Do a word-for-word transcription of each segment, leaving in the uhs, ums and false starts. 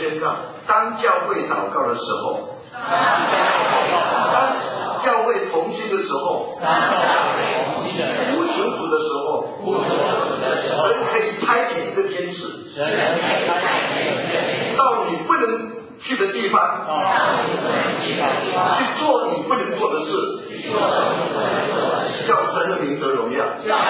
宣告：当教会祷告的时候，当教会同心的时候，呼求主的时候，神可以差遣一个天使，到你不能去的地方，去做你不能做的事，叫神的名得荣耀。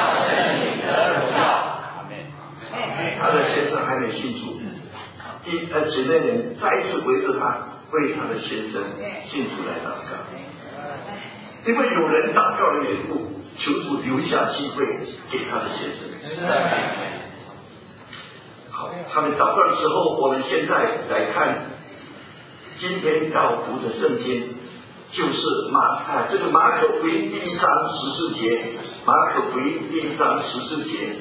他的先生还没信主，第呃几内人再一次围着他，为他的先生信主来祷告。因为有人祷告的缘故，求主留下机会给他的先生。好，他们祷告的时候，我们现在来看今天要读的圣经，就是马啊这个马可福音第一章十四节，马可福音第一章十四节。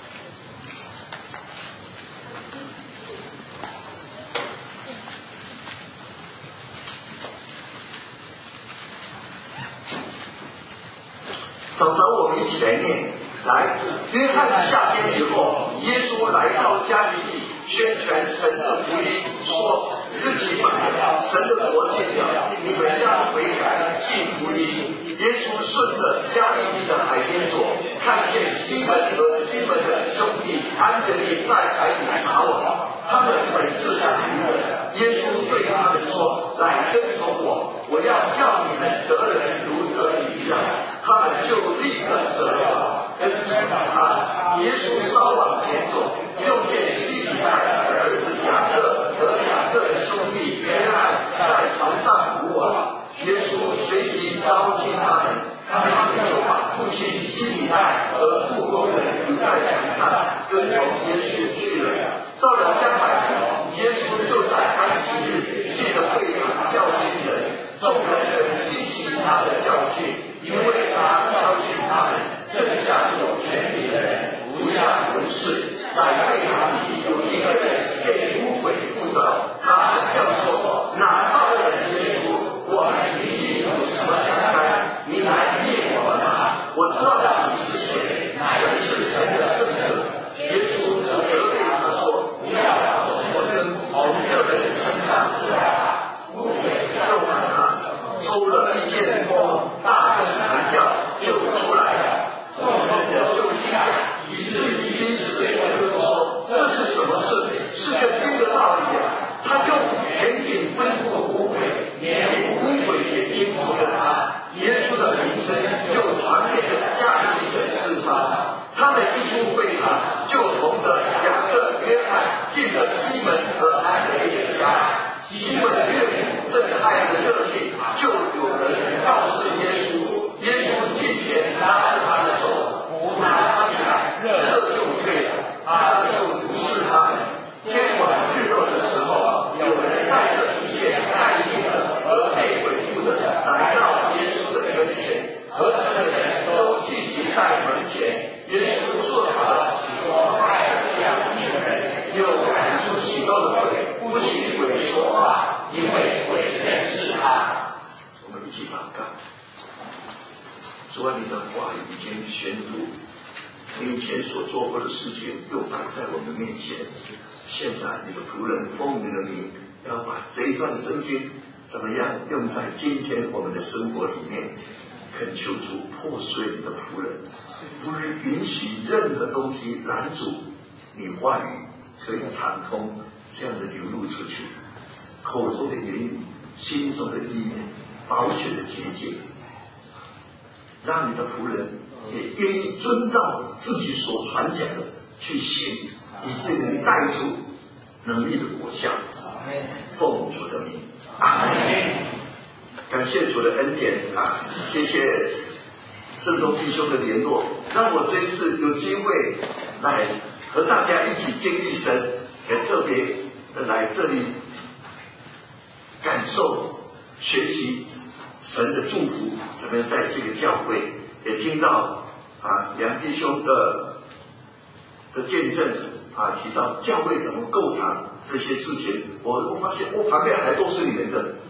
早早我们一起来念。来，约翰下监以后，耶稣来到加利利，宣传神的福音，说：日期满了，神的国近了，你们要悔改，信福音。耶稣顺着加利利的海边走，看见西门和西门的兄弟安德烈在海里撒网，他们本是打鱼的。耶稣对他们说：来跟从我，我要叫你们得人如得鱼一样。他们就立刻舍了，跟从他。耶稣稍往前走，又见西比泰的儿子雅各和雅各的兄弟约翰在船上捕网。耶稣随即召集他们，他们就把父亲西比泰和雇工人留在船上，跟从耶稣去了。到了加百农，耶稣就在安息日进了会堂教训人，众人很稀奇他的教训，因为他教训他们，正像有权柄的人，不像文士。在会堂里有一个人被污鬼附着，他喊叫说：拿撒勒人耶稣，我们与你有什么相干？你来灭我们吧！我知道你是谁，乃是神的圣者。耶稣就责备他说：不要我跟从这人身上出来吧！污鬼就把他抽了一件弓，大声喊叫，就出来了。众人就惊讶，以至于彼此就说：这是什么事？是个新的道理啊！他用权柄吩咐污鬼，连污鬼也听从了他。耶稣的名声就传遍了加利利的四方。他们一出会堂，就同着雅各、约翰进了西门和安德烈的家。西门的岳母正爱的热烈，就有人告诉耶稣。耶稣进前拉着他的手，扶拿他起来，热就退了。他就服侍他们。天晚日落的时候，有人带着一切带病的和被鬼附的来到耶稣的跟前，合成的人都聚集在门前。耶稣做了许多爱养病的人，又赶出许多的鬼，不许鬼说话，因为鬼认识他。我们一起祷告。主啊，你的话语已经宣读，你以前所做过的事情又摆在我们面前。现在你的仆人奉你的名，要把这一段圣经怎么样用在今天我们的生活里面。恳求主破碎你的仆人，不允许任何东西拦阻你话语可以畅通这样的流露出去。口中的言语，心中的意念，保全的洁净，让你的仆人也愿意遵照自己所传讲的去行，以至能带出能力的果效。奉主的名，阿门。感谢主的恩典啊！谢谢圣东弟兄的联络，让我这一次有机会来和大家一起经历神，也特别的来这里感受、学习神的祝福，怎么样在这个教会也听到啊梁弟兄的的见证啊，提到教会怎么构堂这些事情，我我发现我旁边还都是你们的。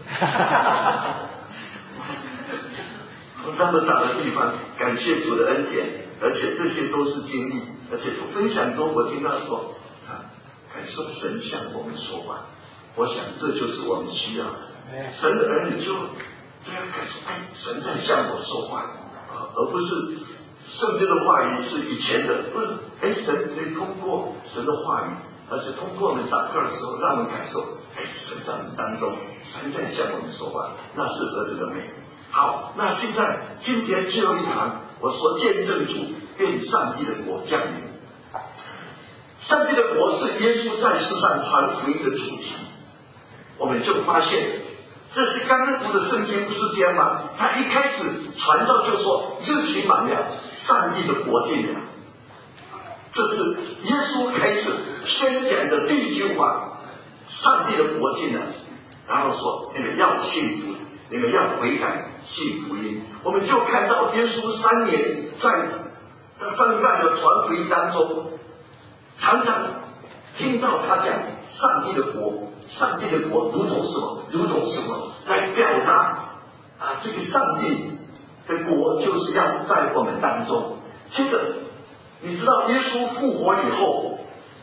那么大的地方，感谢主的恩典，而且这些都是经历，而且分享中我听到说啊，感受神向我们说话， 我想这就是我们需要的。神的儿女就这样感受，哎，神在向我说话啊，而不是圣经的话语是以前的，不是，哎，神可以通过神的话语，而且通过我们祷告的时候，让我们感受，哎，神在我们当中，神在向我们说话，那是何等的美！好，那现在今天最后一堂，我说见证主，愿上帝的国降临。上帝的国是耶稣在世上传福音的主题，我们就发现。这是刚刚读的圣经不是这样吗？他一开始传道就说日期满了，上帝的国近了。这是耶稣开始宣讲的第一句话，上帝的国近了。然后说你们要信福，你们要悔改信福音。我们就看到耶稣三年在圣诞的传福音当中，常常听到他讲上帝的国。上帝的国如同什么？如同什么？来表达啊，这个上帝的国就是要在我们当中。接着，你知道耶稣复活以后，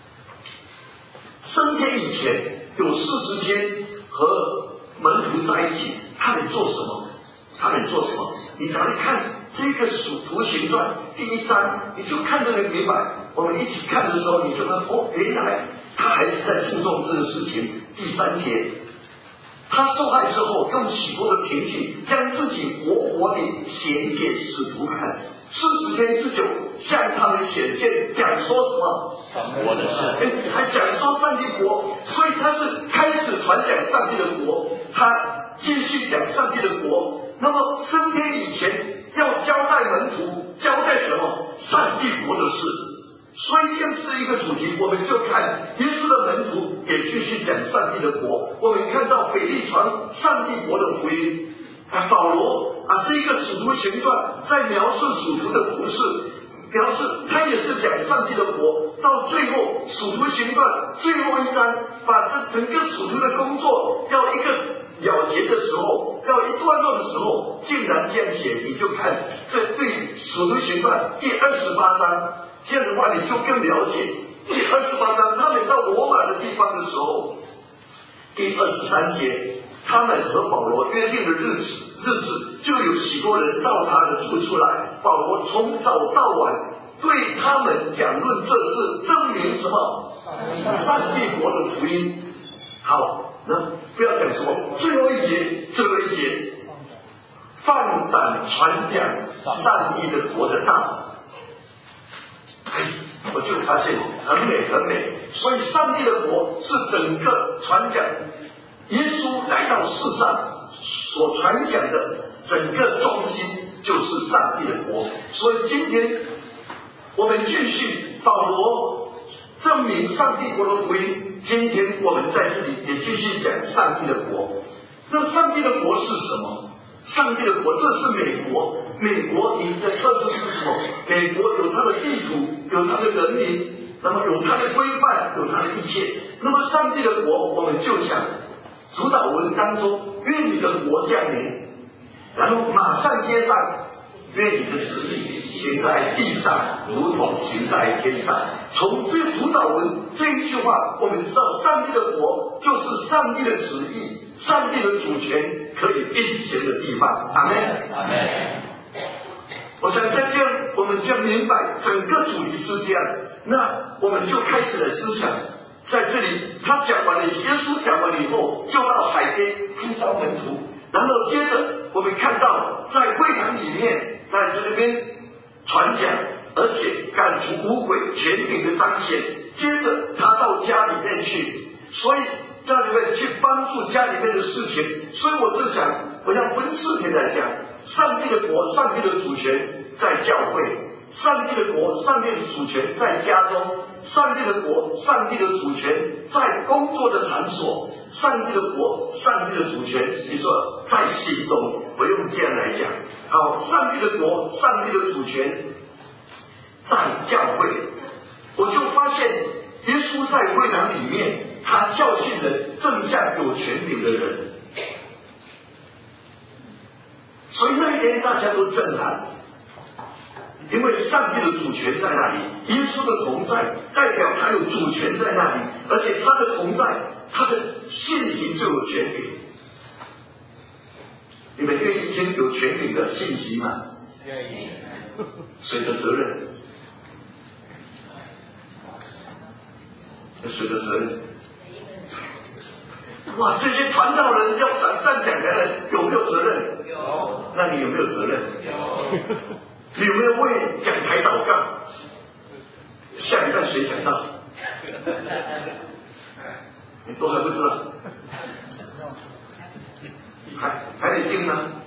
升天以前有四十天和门徒在一起，他们做什么？他们做什么？你只要一看这个使徒行传第一章，你就看得很明白。我们一起看的时候，你就能哦，原来他还是在注重这个事情。第三节，他受害之后，用许多的凭据，将自己活活地显给使徒看，四十天之久，向他们显现，讲说什么？ 上国的事， 还讲说上帝国，所以他是开始传讲上帝的国，他继续讲上帝的国。那么升天以前要交代门徒，交代什么？上帝国的事。所以这是一个主题，我们就看耶稣的门徒也继续讲上帝的国。我们看到腓利传上帝国的福音，啊，保罗啊，这一个使徒行传在描述使徒的服事，表示他也是讲上帝的国。到最后使徒行传最后一章，把这整个使徒的工作要一个了结的时候，要一段落的时候，竟然这样写，你就看这对使徒行传第二十八章。这样的话，你就更了解第二十八章，他们到罗马的地方的时候，第二十三节，他们和保罗约定的日子，日子就有许多人到他的住处来。保罗从早到晚对他们讲论这事，证明什么？上帝国的福音。好，那不要讲什么最后一节，最后一节，放胆传讲上帝的国的道。我就发现很美很美，所以上帝的国是整个传讲耶稣来到世上所传讲的整个中心，就是上帝的国。所以今天我们继续保罗证明上帝国的福音，今天我们在这里也继续讲上帝的国。那上帝的国是什么？上帝的国，这是美国。美国你的特色是什么？美国有它的地图，有它的人民，那么有它的规范，有它的一切。那么上帝的国，我们就想主导文当中，愿你的国降临，然后马上接上，愿你的旨意行在地上，如同行在天上。从这个主导文这一句话，我们知道上帝的国就是上帝的旨意，上帝的主权可以运行的地方。阿们， 阿们。 我想在这样，我们就明白整个主题是这样。那我们就开始了思想，在这里他讲完了，耶稣讲完了以后，就到海边呼召门徒，然后接着我们看到在会堂里面，在这边传讲，而且赶除污鬼，权柄的彰显。接着他到家里面去，所以家里面去帮助家里面的事情。所以我是想，我要分四天来讲。上帝的国，上帝的主权在教会；上帝的国，上帝的主权在家中；上帝的国，上帝的主权在工作的场所；上帝的国，上帝的主权，你说在心中，不用这样来讲。好，上帝的国，上帝的主权在教会。我就发现，耶稣在会堂里面，他教训人，正像有权柄的人。所以那一天大家都震撼，因为上帝的主权在那里，耶稣的同在代表他有主权在那里，而且他的同在，他的信息就有权柄。你们愿意听有权柄的信息吗？愿意。随着责任，随着责任。哇，这些传道人要站站讲台的，有没有责任？有。那你有没有责任？有。你有没有为讲台祷告？下一段谁讲到？你都还不知道？还还得定呢？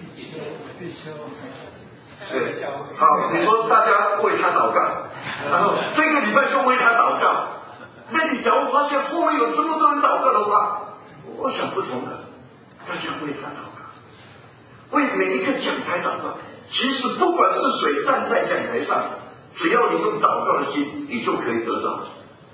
对，好，你说大家为他祷告，然后这个礼拜就为他祷告。那你假如发现后面有这么多人祷告的话，我想不同的，大家为他祷告，为每一个讲台祷告。其实不管是谁站在讲台上，只要你用祷告的心，你就可以得到。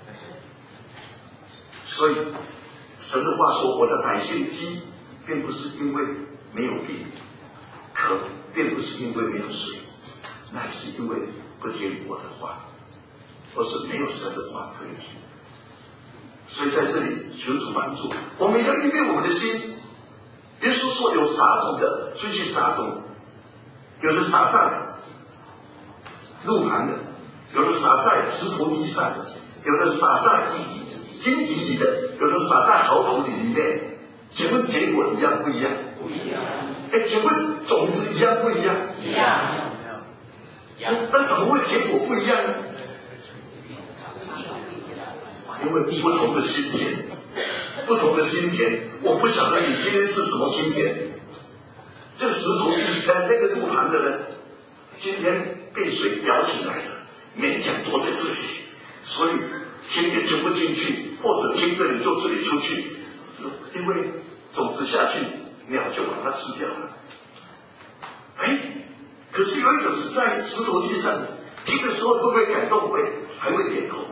所以神的话说，我的百姓饥，并不是因为没有饼，渴并不是因为没有水，乃是因为不听我的话，而是没有神的话可以听。所以在这里求主帮助，我们要预备我们的心。耶稣说有撒种的出去撒种，有的撒在路旁的，有的撒在石头地上的，有的撒在荆棘里的，有的撒在好土里里面。请问结果一样不一样？不一样。哎，请问种子一样不一样？一样。那怎么会结果不一样呢？因为不同的心田，不同的心田，我不晓得你今天是什么心田。这个石头地在那个路旁的人，今天被水舀起来了，勉强坐在这里，所以听也听不进去，或者听这里就这里出去，因为种子下去，鸟就把它吃掉了。哎，可是有一种是在石头地上的，听的时候会不会感动？会，还会点头。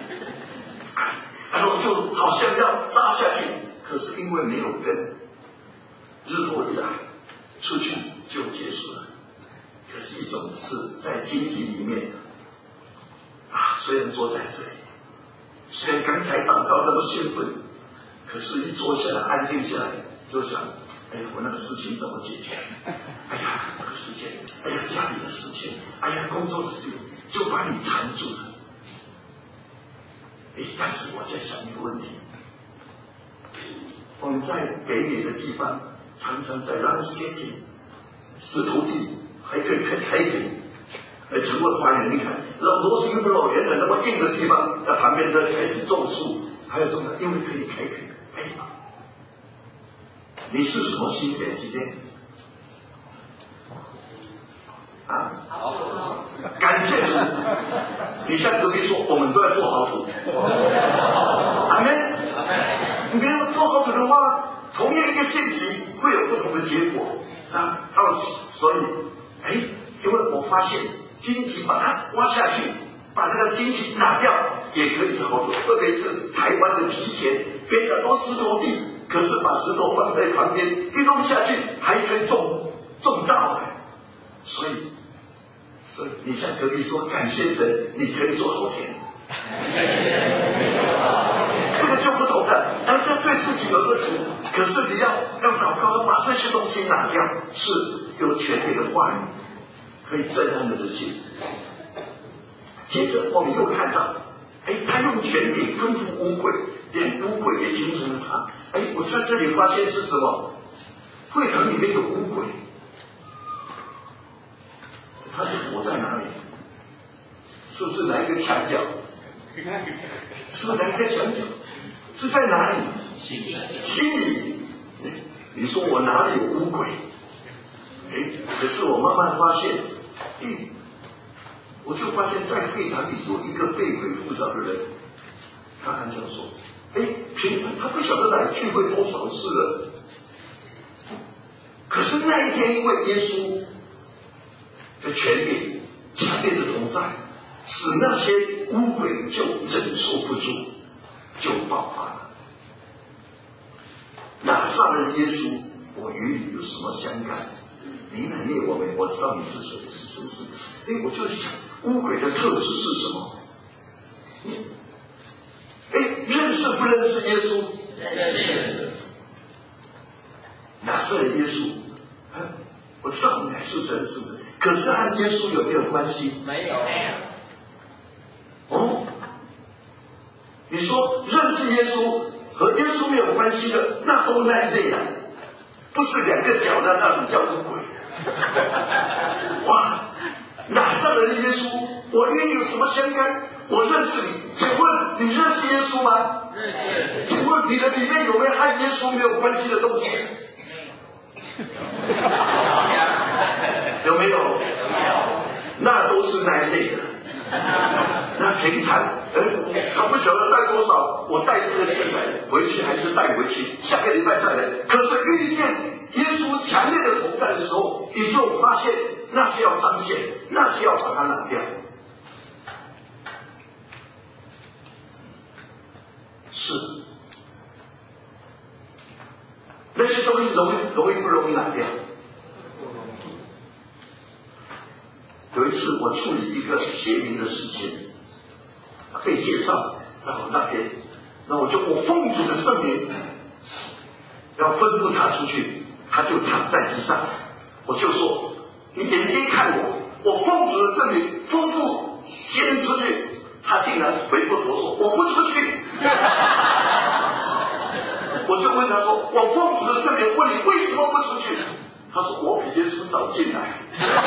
然后就好像要扎下去，可是因为没有根，日头一来，出去就结束了。可是一种是在荆棘里面啊，虽然坐在这里，虽然刚才祷告那么兴奋，可是一坐下来安静下来，就想，哎呀，我那个事情怎么解决？哎呀，那个事情，哎呀，家里的事情，哎呀，工作的事情，就把你缠住了。哎，但是我在想一个问题，我们在北美的地方，常常在 landscaping 石头地还可以开开垦，呃，成为花园。你看，老多是一个老原来那么硬的地方，那旁边再开始种树，还有种的，因为可以开垦。哎，你是什么心田今天？啊？感谢主！你向隔壁说，我们都要做好土。阿门。你没有做好土的话，同样一个信息会有不同的结果啊。到所以，哎，因为我发现荆棘把它挖下去，把那个荆棘拿掉，也可以是好土。特别是台湾的梯田，边的都石头地，可是把石头放在旁边，一弄下去还可以种种稻。所以。所以你向隔壁说感谢神，你可以做好田，这个就不同了。然后这对自己有个主，可是你要要祷告，把这些东西拿掉，是有权柄的话语，可以震撼人的心。接着我们又看到，哎，他用权柄吩咐污鬼，连污鬼也听从了他。哎，我在这里发现是什么？会堂里面有污鬼。他是活在哪里？是不是哪一个墙角？是不是哪一个墙角？是在哪里？心里。心里。你说我哪里有污鬼？哎，可是我慢慢发现，哎，我就发现在会堂里有一个被鬼附着的人，他按这样说，哎，平常他不晓得来聚会多少次了，可是那一天因为耶稣的权柄强烈的同在，使那些污鬼就忍受不住，就爆发了。拿撒勒耶稣，我与你有什么相干？你乃灭我们，我知道你是谁，是是是。哎，我就想污鬼的特质是什么？哎，认识不认识耶稣？认识。 耶稣有没有关系？ 没有。 哦，你说认识耶稣和耶稣没有关系的，那都那一类的，不是两个脚的那种叫做鬼。哇，哪上人的耶稣？我与你有什么相干？我认识你，请问你认识耶稣吗？ 认识。 请问你的里面有没有和耶稣没有关系的东西？有没有？那都是那一类的。那平常，哎，他不晓得带多少，我带这个进来，回去还是带回去，下个礼拜再来。可是遇见耶稣强烈的同在的时候，你就发现那是要彰显，那是要把它拿掉。是，那些东西容易容易不容易拿掉？有一次我处理一个邪灵的事情，被介绍到那边，那我就我奉主的圣名要吩咐他出去，他就躺在地上，我就说你眼睛看我，我奉主的圣名吩咐邪灵出去，他竟然回过头说我不出去。我就问他说我奉主的圣名问你为什么不出去？他说我比耶稣早进来。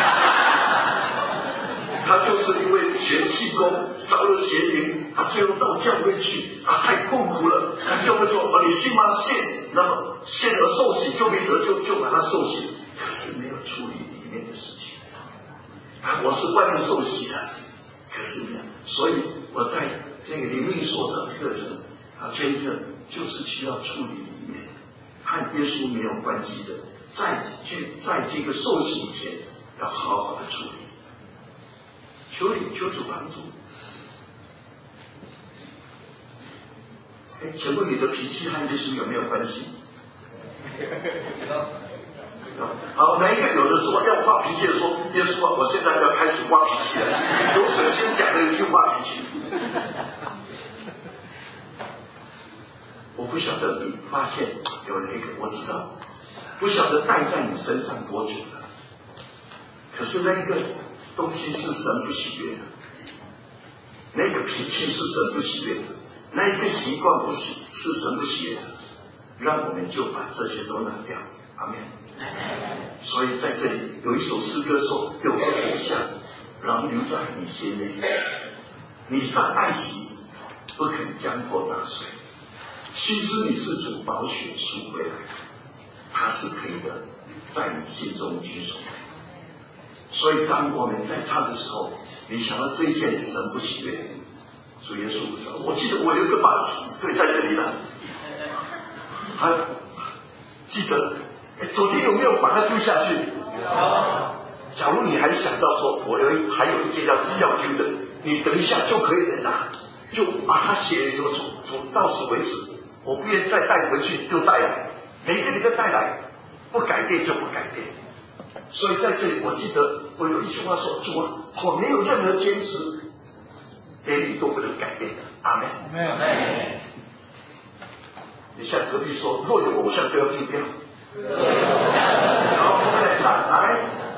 他就是因为学气功招了邪灵，他最后到教会去，啊太痛苦了。他教会说哦你信吗？信。那么信了受洗就没得救，就把他受洗，可是没有处理里面的事情。啊我是外面受洗的，可是没有。所以我在这个灵命所的课程啊捐赠就是需要处理里面和耶稣没有关系的，在去在这个受洗前要好好的处理。求你求主帮助。哎，请问你的脾气和耶稣有没有关系？好，哪一个有的说要发脾气的说，耶稣啊，我现在要开始发脾气了。有谁先讲了一句发脾气？我不晓得你发现有哪一个，我知道，不晓得带在你身上多久了。可是那一个东西是神不喜悦的，那个脾气是神不喜悦的，那一个习惯不喜是神不喜悦的，让我们就把这些都拿掉。阿们。所以在这里有一首诗歌说，有个偶像仍留在你心内，你上爱惜不肯将破打碎，须知你是主宝血赎回来，他是可以的，在你心中居首。所以当我们在唱的时候，你想到这一件神不喜悦，主耶稣说，我记得我有一个把戏对在这里了，还记得昨天有没有把它丢下去？假如你还想到说我有一还有一件要要丢的，你等一下就可以来拿，就把它写留住，到此为止，我不愿再带回去就带来，每个礼拜带来，不改变就不改变。所以在这里我记得我有一句话说，主啊，我没有任何坚持，连你都不能改变的。阿们。你向隔壁说，若有偶像都要丢掉。好，我们来唱，来。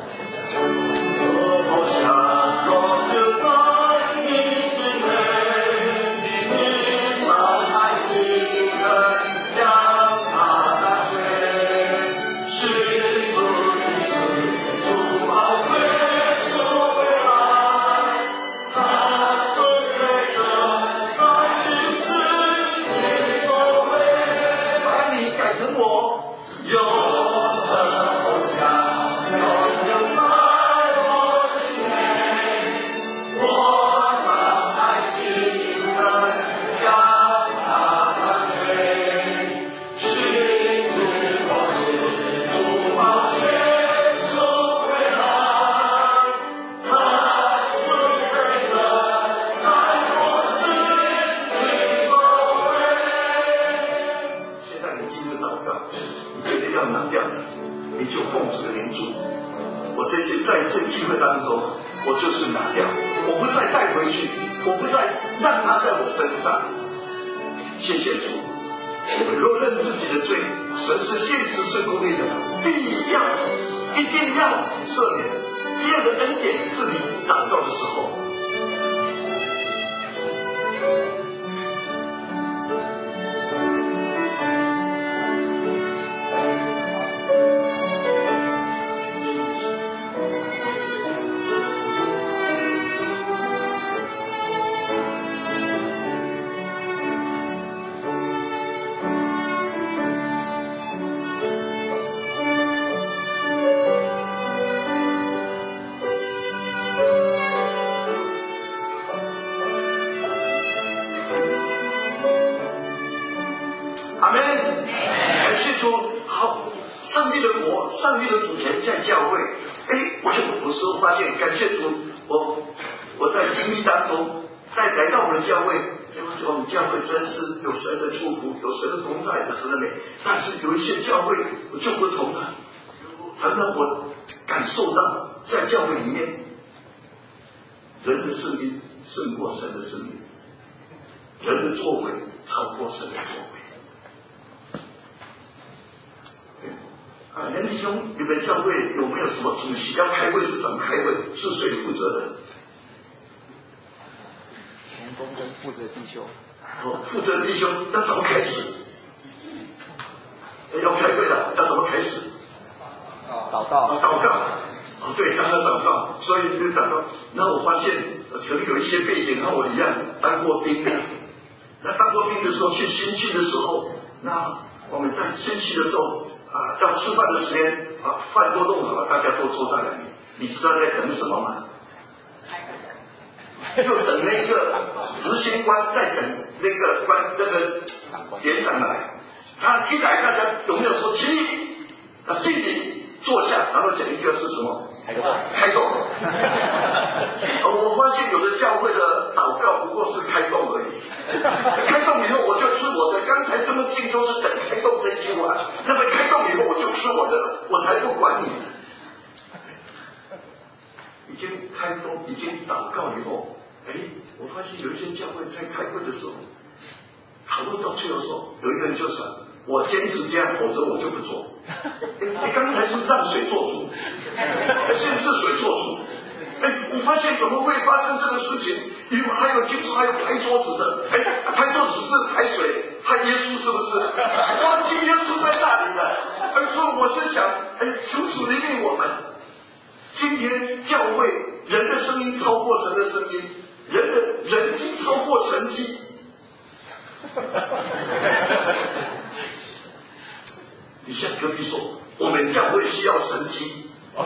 偶像若留在你心内，你少爱心人将它打碎，是主的是主宝贵赎回来，他是配的，在你是你所为，把你改成我。永恒偶像永留在我心内，我常爱心人将它打碎，是主我是主宝血赎回来，他是配的，在我是你所为。现在你进入祷告，要拿掉的，你就奉主的名主。我这些在这聚会当中，我就是拿掉，我不再带回去，我不再让它在我身上。谢谢主。我们若认自己的罪，神是信实是公义的，必要一定要赦免。 这样的恩典是你祷告的时候。上帝的主权在教会，哎，我就有时候发现，感谢主，我我在经历当中，在来到我们的教会，我们教会真是有神的祝福，有神的同在，有神的美。但是有一些教会我就不同了，常常我感受到在教会里面，人的声音胜过神的声音，人的作为超过神的作为。啊，梁弟兄，你们教会有没有什么主席要开会是怎么开会？是谁负责的？ 前工跟负责弟兄。 哦，负责弟兄要怎么开始？要开会了，要怎么开始？ 祷告。 啊，祷告。哦，对，刚刚祷告，所以就祷告。那我发现，可能有一些背景和我一样，当过兵的。那当过兵的时候，去新训的时候，那我们在新训的时候。啊，要吃饭的时间啊，饭都弄好了，大家都坐在那里。你知道在等什么吗？就等那个执行官在等那个官那个连长来。他一来，大家有没有说起立？啊，敬礼，坐下，然后讲一个是什么？ 开动。 开动。我发现有的教会的祷告不过是开动而已。开动以后我就吃我的，刚才这么近都是等开动这一句话，那么开动以后我就吃我的了，我才不管你。已经开动，已经祷告以后，哎，我发现有一些教会在开会的时候，讨论到最后说，有一个人就说，我坚持这样，否则我就不做。你刚才是让谁做主？现在是谁做主？哎，我发现怎么会发生这个事情？因为还有听说还有拍桌子的，哎，拍桌子是拍谁？拍耶稣是不是？忘记耶稣在那里了。哎，所以我是想，哎，求主怜悯我们。今天教会人的声音超过神的声音，人的人机超过神机。你向隔壁说，我们教会需要神机。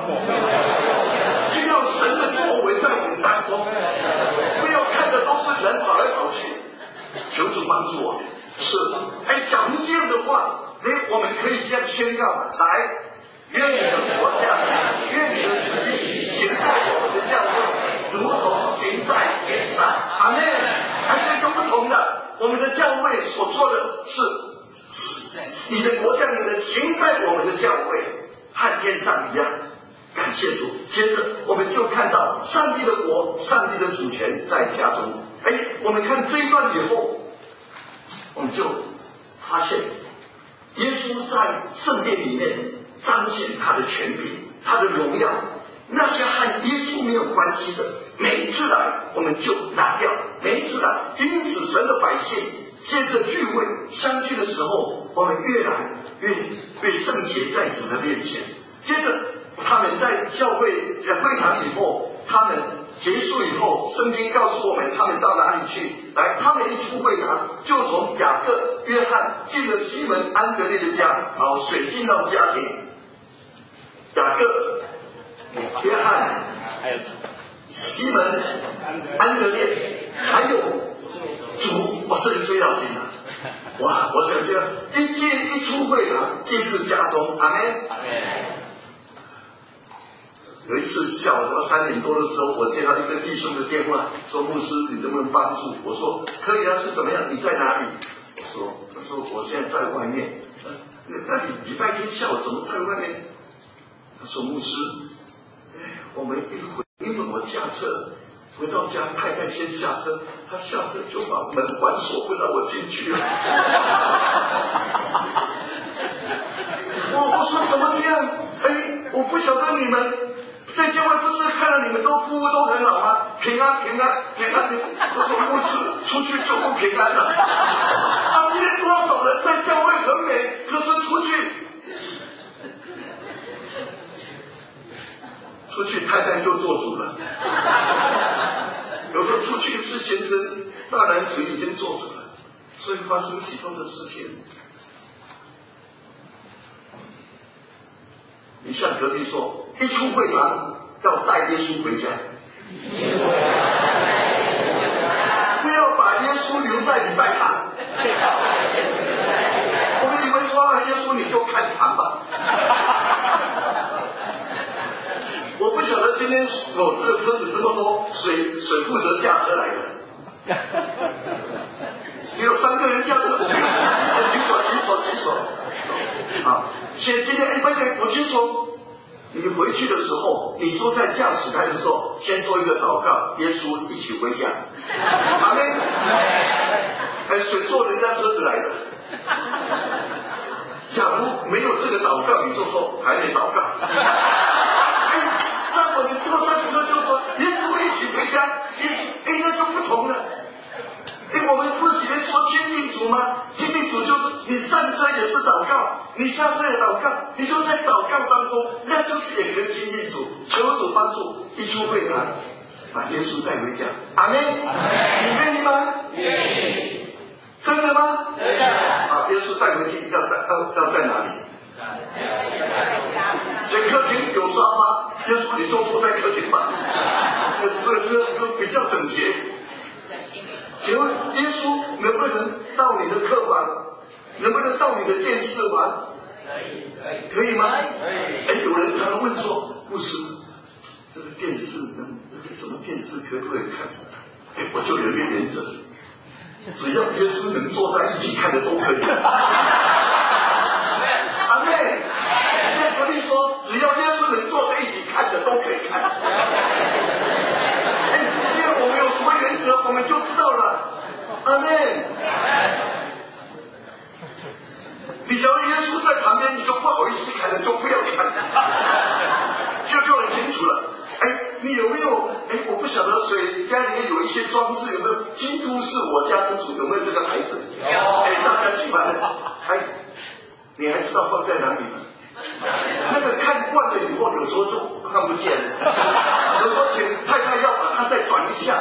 需要神的作为在我们当中，不要看的都是人跑来跑去，求主帮助我们。是，哎，假如这样的话，哎，我们可以这样宣告：来，愿你的国降临，愿你的旨意行在我们的教会，如同行在天上。阿们。还是一个不同的，我们的教会所做的是，你的国降临的行在我们的教会，和天上一样。感谢主。接着我们就看到上帝的国，上帝的主权在家中。哎，我们看这一段以后，我们就发现耶稣在圣殿里面彰显他的权柄，他的荣耀。那些和耶稣没有关系的，每一次来我们就拿掉，每一次来。因此神的百姓接着聚会相聚的时候，我们越来越越圣洁在主的面前。接着他们在教会在会堂以后，他们结束以后，圣经告诉我们他们到哪里去。来，他们一出会堂，就从雅各、约翰进了西门安德烈的家，然后水进到家庭。雅各、约翰、西门安德烈，还有主，哇，这里最要紧了。哇，我想这样一进一出会堂，进入家中。阿们。阿们。有一次下午三点多的时候，我接到一个弟兄的电话，说牧师，你能不能帮助？我说可以啊，是怎么样？你在哪里？我说，他说我现在在外面。呃、那你礼拜天下午怎么在外面？他说牧师，哎，我们一回，因为我驾车回到家，太太先下车，他下车就把门反锁，不让我进去了。我我说怎么这样？哎，我不晓得你们在教会不是看到你们都服务都很好吗？平安平安平安，我说不是，出去就不平安了。啊，今天多少人在教会很美，可是出去，出去太太就做主了。有时候出去是先生，大男子已经做主了，所以发生许多的事情。你向隔壁说，一出会堂要带耶稣回家，不要把耶稣留在礼拜堂。我们以为说耶稣你就看堂吧。我不晓得今天哦，这个车子这么多，谁谁负责驾车来的？只有三个人驾车，举手举手举手。啊，现今天一般人我举手。你回去的时候，你坐在驾驶台的时候，先做一个祷告，耶稣一起回家。阿们。哎，谁坐人家车子来的？假如没有这个祷告，你就说还没祷告。哎，那我们坐上车就说耶稣一起回家，耶稣，哎，那就不同了。哎，我们不是说亲近主吗？亲近主就是你上车也是祷告，你下车也祷告，你就在祷告当中，那就是也可以亲近主，求主帮助，一出会堂，把耶稣带回家。阿们，你愿意吗？愿意。真的吗？真的。啊，耶稣带回去要在要要在哪里？在客厅有沙发，耶稣你就坐在客厅吧，这这这比较整洁。请问耶稣能不能到你的客房？能不能到你的电视玩？可以，可以，可以吗？可以。哎，有人常常问说，牧师，这个电视能，这个什么电视可不可以看？哎，我就有一个原则，只要耶稣能坐在一起看的都可以。阿妹，现在隔壁说，只要耶稣能坐在一起看的都可以看。哎，既然我们有什么原则，我们就知道了。阿妹。你假如耶稣在旁边，你就不好意思看了，就不要看，这就很清楚了。哎，你有没有？哎，我不晓得谁家里面有一些装饰，有没有？基督是我家之主，有没有这个牌子？有。哎，大家喜欢的。哎，你还知道放在哪里吗？那个看惯了以后，有时候就看不见了。有时候请太太要把它再转一下。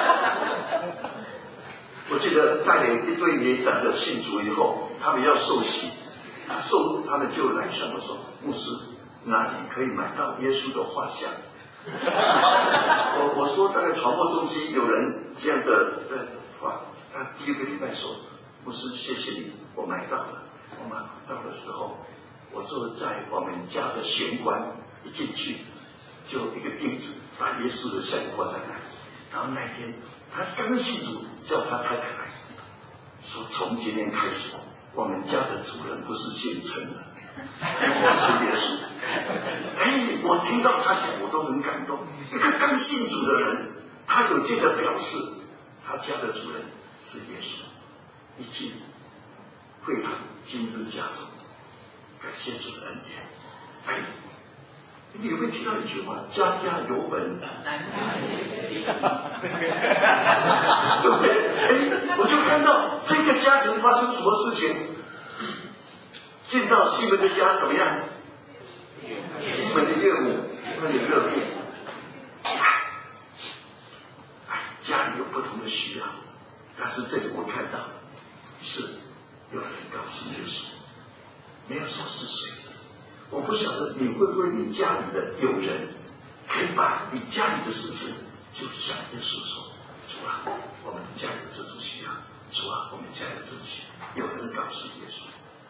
我记得带领一对年长的信主以后，他们要受洗，啊，受他们就来向我说，牧师，哪里可以买到耶稣的画像？我我说大概传播中心有人这样的呃话，他第一个礼拜说，牧师谢谢你，我买到了。我买到的时候，我坐在我们家的玄关，一进去就一个钉子把耶稣的像挂在那里，然后那天他刚刚信主，叫他太太来说，从今天开始，我们家的主人不是姓陈了，我是耶稣。哎，我听到他讲，我都很感动。一个刚信主的人，他有这个表示，他家的主人是耶稣。一进会堂，进入家中，感谢主的恩典。哎，你会听到一句话：家家有本难念的经。对不对？哎，我就看到这个家庭发生什么事情。进到西门的家怎么样？西门的岳母那里热病，哎，家里有不同的需要，但是这里我看到是有人告诉耶稣，没有说是谁。我不晓得你会不会你家里的有人可以把你家里的事情就向耶稣说，主啊，我们家有这种需要，主啊，我们家有这种需要，有人告诉耶稣。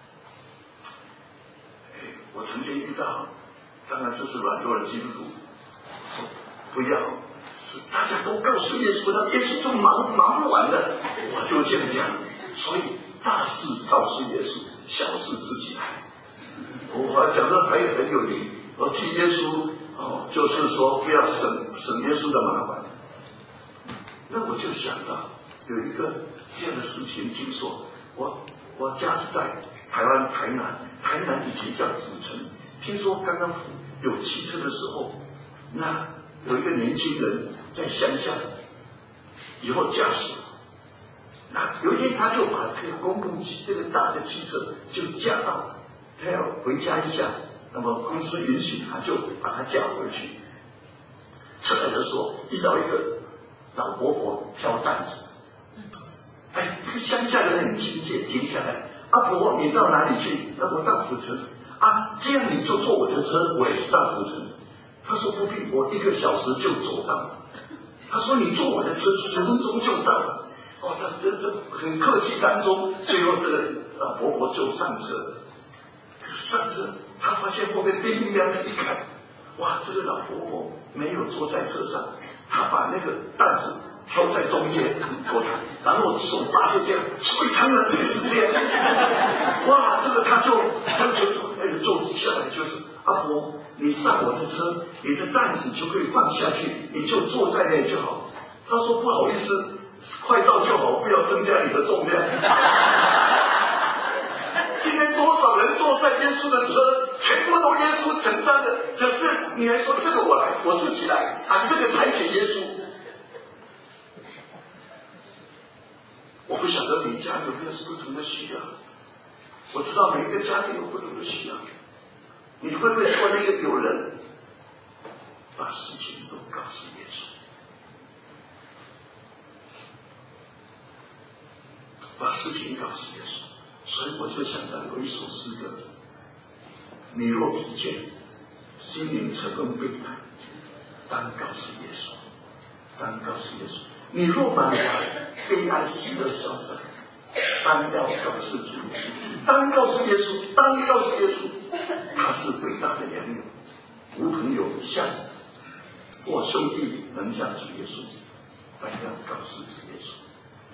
哎，我曾经遇到，当然这是软弱的基督徒，说不要，是大家都告诉耶稣，那耶稣就忙忙不完了，我就这样讲，所以大事告诉耶稣，小事自己来。我讲的还很有理，我替耶稣哦，就是说不要省省耶稣的麻烦。那我就想到有一个这样的事情，听说我我家是在台湾台南，台南以前叫土城，听说刚刚有汽车的时候， 那有一个年轻人在乡下，以后驾驶，那有一天他就把这个公共汽这个大的汽车就驾到，他要回家一下，那么公司允许他就把他驾回去。出来的时候遇到一个老伯伯挑担子，哎，这个乡下的人很亲切，停下来，阿婆你到哪里去？那我到府城啊，这样你就坐我的车，我也是到府城。他说不必，我一个小时就走到了。他说你坐我的车十分钟就到了。哦，他这这很客气当中，最后这个老伯伯就上车了。可是上车，他发现后面冰冰凉凉，一看，哇，这个老伯伯没有坐在车上，他把那个担子挑在中间坐他，然后手把着这样，所以当然就是这样。哇，这个他就他就哎坐下来就是阿婆，你上我的车，你的担子就可以放下去，你就坐在那就好。他说不好意思，快到就好，不要增加你的重量。今天多少人坐在耶稣的车，全部都耶稣承担的，可是你还说这个我来，我自己来啊，这个才给耶稣。我不晓得你家有没有不同的需要，我知道每一个家庭有不同的需要。你会不会做那个有人把事情都告诉耶稣，把事情告诉耶稣？所以我就想到有一首诗歌：你若疲倦，心灵沉沦悲哀，当告诉耶稣，当告诉耶稣。你若满怀悲哀喜乐消散，当要告诉主耶稣，当告诉耶稣，当告诉耶稣，他是伟大的良友，无朋友像或兄弟能像主耶稣，当要告诉主耶稣。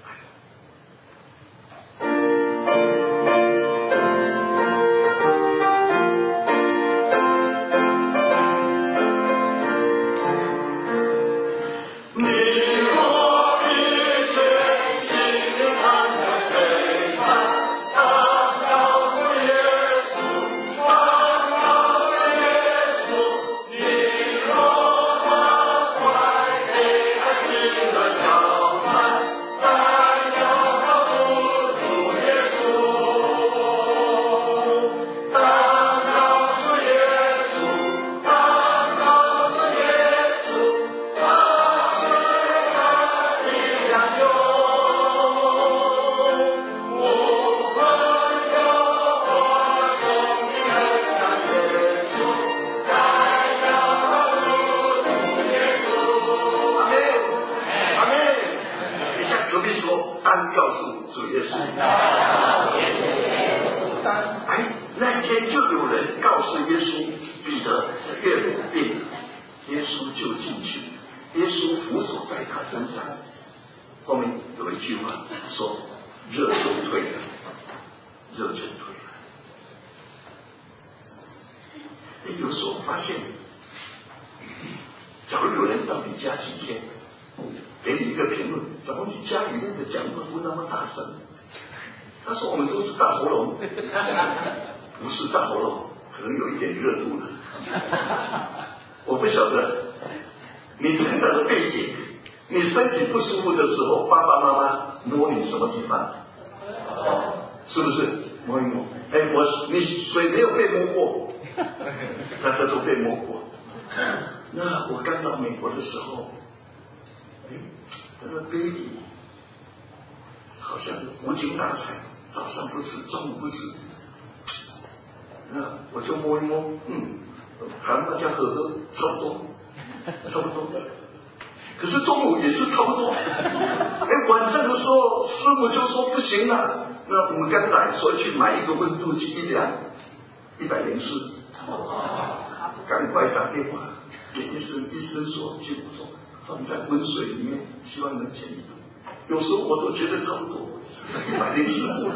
有时候我都觉得差不多，一百零四度。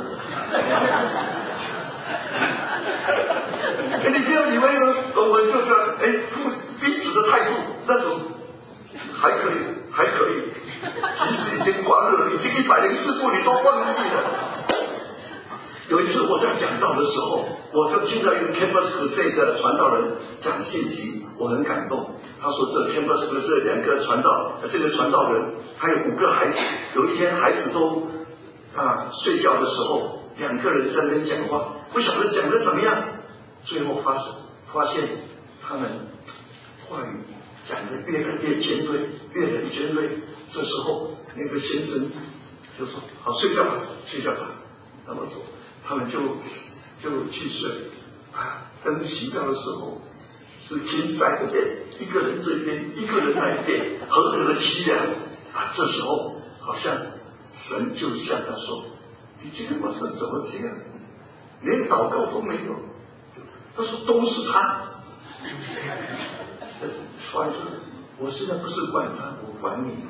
哎，你不要以为我们就是哎彼此的态度那种还可以，还可以，其实已经狂热了，已经一百零四度，你都忘记了。有一次我在讲道的时候，我就听到一个 Campus Crusade 的传道人讲信息，我很感动。 他说这天不是不是这两个传道，这个传道人他有五个孩子，有一天孩子都啊睡觉的时候，两个人在那边讲话，不晓得讲的怎么样，最后发现发现他们话语讲的越来越尖锐，越来越尖锐。这时候那个先生就说：“好，睡觉吧，睡觉吧。”那么说，他们就就去睡。啊，灯熄掉的时候，是天三个边，一个人这边，一个人那一边，何等的凄凉啊！这时候，好像神就向他说：“你今天晚上怎么这样？连祷告都没有。”他说：“都是他。”传说，我现在不是管他，我管你。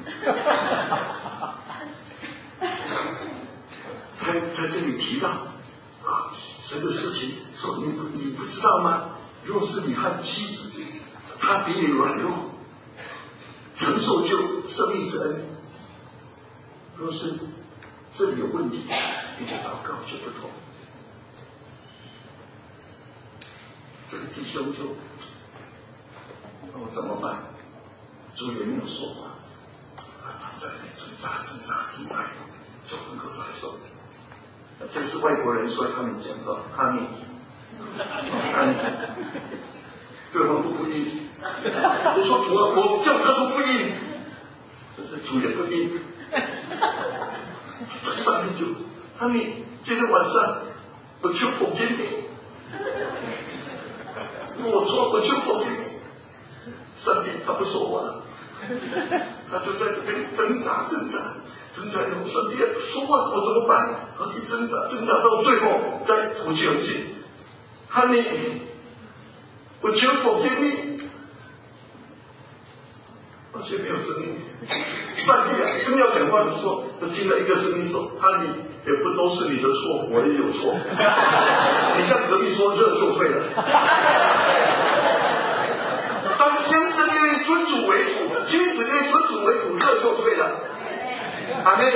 他在这里提到啊，神的事情，说你不你不知道吗？若是你和妻子，他比你软弱，承受就生命之恩。若是这里有问题，你的祷告就不同。这个弟兄就，那我怎么办？主也没有说话，他在那挣扎挣扎挣扎，就很可怕说。这是外国人说他们讲的哈密，哈密，对方不不应。我说主啊，我叫他都不应，这是主也不应。上面就哈密，今天晚上我就否定你，我错我就否定你。上帝他不说话，他就在这边挣扎挣扎。挣扎以后，上帝说话，我怎么办？啊，一挣扎，挣扎到最后，再吐气而进。哈尼，我求否定你，完全没有声音。上帝啊，正要讲话的时候，就听到一个声音说：“哈尼，也不都是你的错，我也有错。你向隔壁说热就退了。”当先生因为尊主为主，妻子因为尊主为主，热就退了。阿们。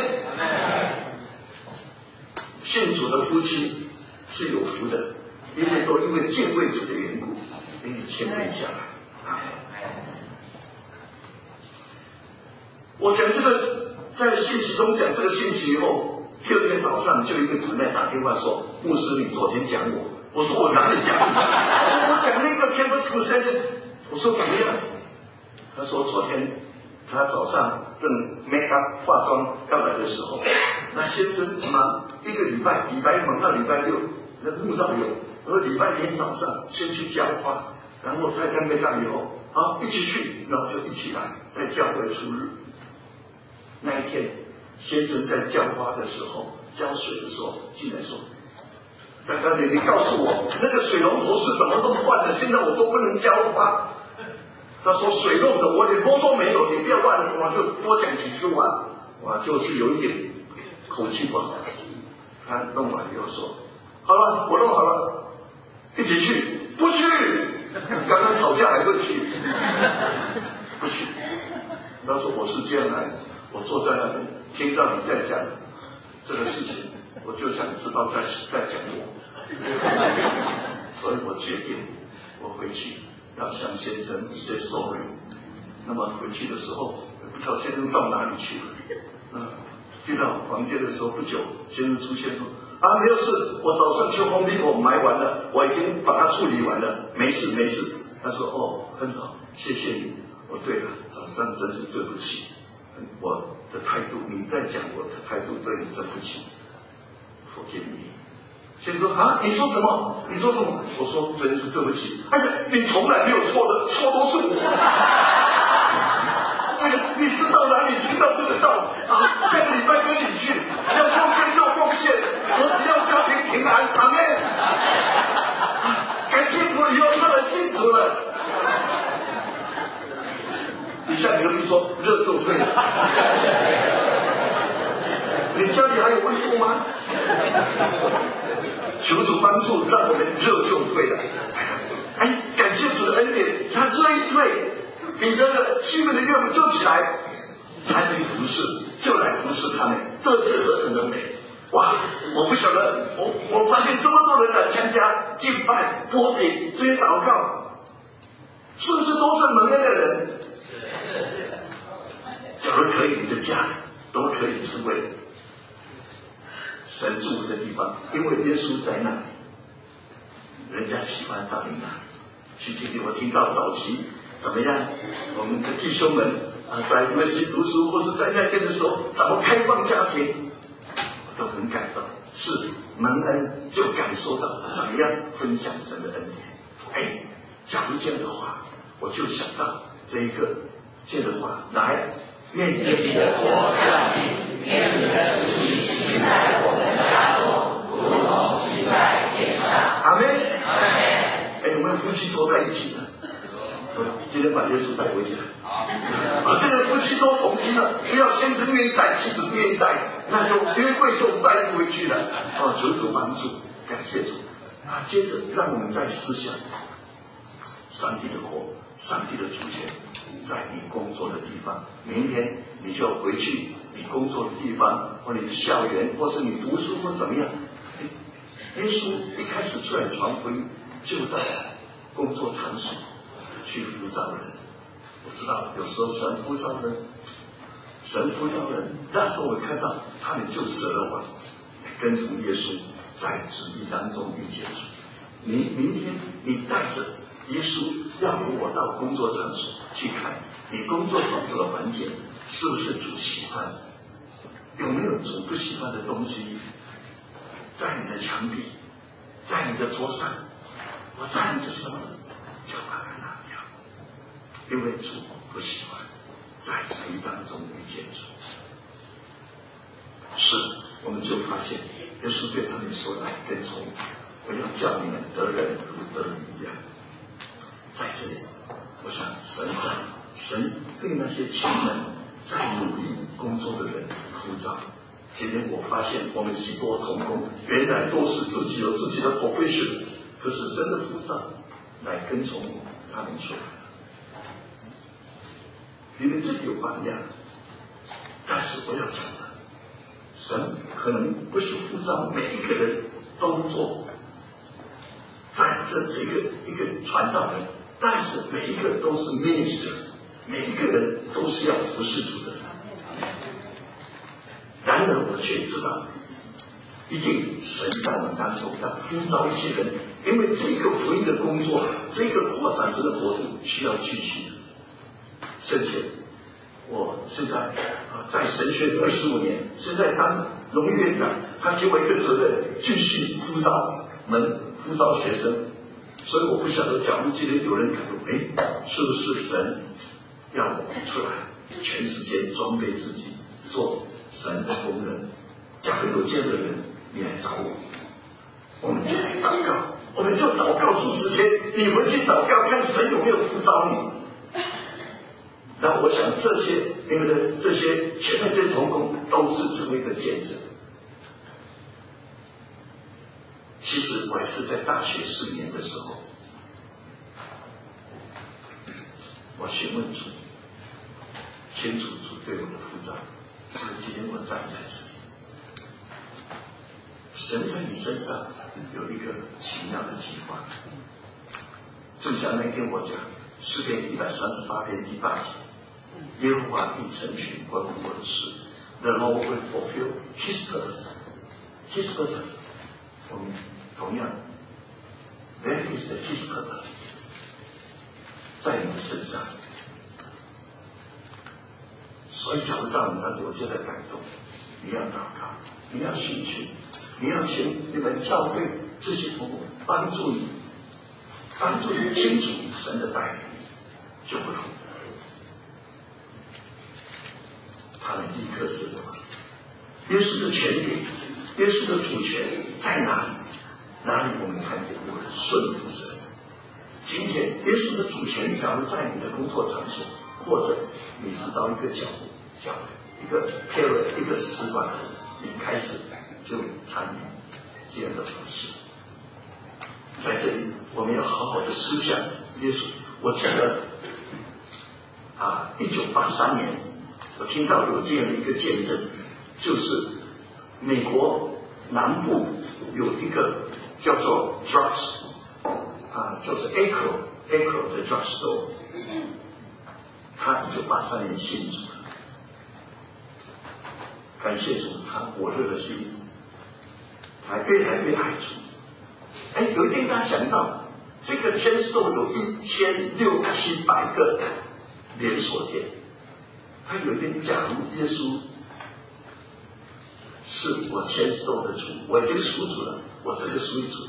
信主的夫妻是有福的，因为都因为敬畏主的缘故，给你谦卑下来。阿们。我讲这个，在信息中讲这个信息以后，第二天早上就一个姊妹打电话说：“牧师，你昨天讲我。”我说：“我哪里讲你？我讲那个 campus crusade。”我说：“怎么样？”他说：“昨天。”他早上正 make up 化妆要来的时候，那先生忙一个礼拜，礼拜一忙到礼拜六，那慕道友，然后礼拜天早上先去浇花，然后太太 make up 以后，好一起去，然后就一起来，在教会出日。那一天，先生在浇花的时候，浇水的时候进来说：“大哥你你告诉我，那个水龙头是怎么弄坏的？现在我都不能浇花。”他说水漏的，我连摸都没有，你不要乱了，我就多讲几句话。哇，就是有一点口气不好。他弄完以后说：“好了，我弄好了，一起去。”不去，刚刚吵架还不去，不去。他说：“我是这样来，我坐在那边听到你在讲这个事情，我就想知道在在讲我，所以我决定我回去。”要向先生 say sorry。那么回去的时候，不知道先生到哪里去了。嗯，去到房间的时候不久，先生出现说：“啊，没有事，我早上去 Home Depot 买完了，我已经把它处理完了，没事没事。”他说：“哦，很好，谢谢你。哦，对了，早上真是对不起，我的态度，你在讲我的态度对你真不起 ，forgive me。”先生说：“啊，你说什么？你说什么？”我说：“真是对不起。”而且你从来没有错的，错都是我。哎呀，你是到哪里听到这个道啊？下个礼拜跟你去，要奉献就奉献，我只要家庭平安，阿们。感谢主，以后他们信主了。你向隔壁说热就退了。你家里还有温度吗？求主帮助，让我们热就退了。哎，感谢主的恩典，他这一退，你的西门的岳母就起来，参与服侍，就来服侍他们，这是何等的美！哇，我不晓得，我我发现这么多人来参加敬拜、播饼这些祷告， 是不是都是蒙恩的人？假如可以，你的家都可以成为神住的地方，因为耶稣在那里，人家喜欢到你那里去经历。我听到早期怎么样，我们的弟兄们啊，在梅西读书或是在那边的时候，怎么开放家庭，我都很感动。是蒙恩就感受到怎么样分享神的恩典。哎，假如这样的话，我就想到这一个这样的话，来，愿你的国降临，愿你的旨意行在我们家中，如同行在天上。阿门。阿门。哎，有没有夫妻坐在一起呢？今天把耶稣带回家。啊，这个夫妻都同心了，不要先生愿意带，妻子不愿意带，那就约柜就带不回去了。哦，求主帮助，感谢主。啊，接着让我们再思想上帝的国，上帝的主权在你工作的地方。明天你就回去你工作的地方，或你的校园，或是你读书或怎么样。耶稣一开始出来传福音，就到工作场所去呼召人。我知道有时候神呼召人，神呼召人，那时候我看到他们就舍了网，跟从耶稣，在旨意当中遇见主。你明天你带着耶稣要我到工作场所去看，你工作场所的环境是不是主喜欢？有没有主不喜欢的东西在你的墙壁，在你的桌上，我在你的手里，就把它拿掉，因为主不喜欢在旨意当中遇见主。是，我们就发现耶稣对他们说：“来跟从，我要叫你们得人如得鱼一样。”在这里，我想神在神对那些亲们在努力工作的人呼召。今天我发现我们许多同工原来都是自己有自己的 profession， 可是神的呼召来跟从他们出来了。你们这里有榜样，但是我要讲的，神可能不是呼召每一个人都做在这这个一个传道人，但是每一个都是 minister， 每一个人都是要服侍主的人。然而我却知道，一定神在我们当中要呼召一些人，因为这个福音的工作，这个扩展神的国度需要继续的。甚至我现在啊在神学二十五年，现在当荣誉院长，他给我一个责任，继续辅导门辅导学生。所以我不晓得，假如今天有人感动，哎，是不是神要我们出来，全世界装备自己做神的工人？假如有这样的人，你来找我，我们就来祷告，我们就祷告四十天，你回去祷告，看神有没有辅导你。那我想这些你们的这些前面这些同工都是成为一个见证。其实我还是在大学四年的时候，我询问主，清楚主对我的呼召，所以今天我站在这里。神在你身上有一个奇妙的计划，就像那天我讲诗篇一百三十八篇第八节，耶和华必成全关乎我的事。The Lord will fulfill His purpose. His purpose. 我们同样 ，That is the His purpose， 在你的身上。所以，假如让你们有这个感动，你要祷告，你要寻求，你要请你们教会这些同工帮助你，帮助你清楚神的带领，就不同。他们立刻是什么？耶稣的权柄，耶稣的主权在哪里？哪里我们看见有人顺服神？今天耶稣的主权，假如在你的工作场所，或者你是到一个角角一个 period 一个时段，你开始就参与这样的服事。在这里，我们要好好的思想耶稣。我记得啊，一九八三年，我听到有这样的一个见证，就是美国南部有一个叫做 drugs 啊，就是 Acro Acro 的 drugstore， 他一九八三年信主了，感谢主，他火热的心，还越来越爱主。哎，有一天他想到，这个 chain store 有一千六七百个连锁店，他有一天，假如耶稣是我 chain store 的主，我已经属主了，我这个属主，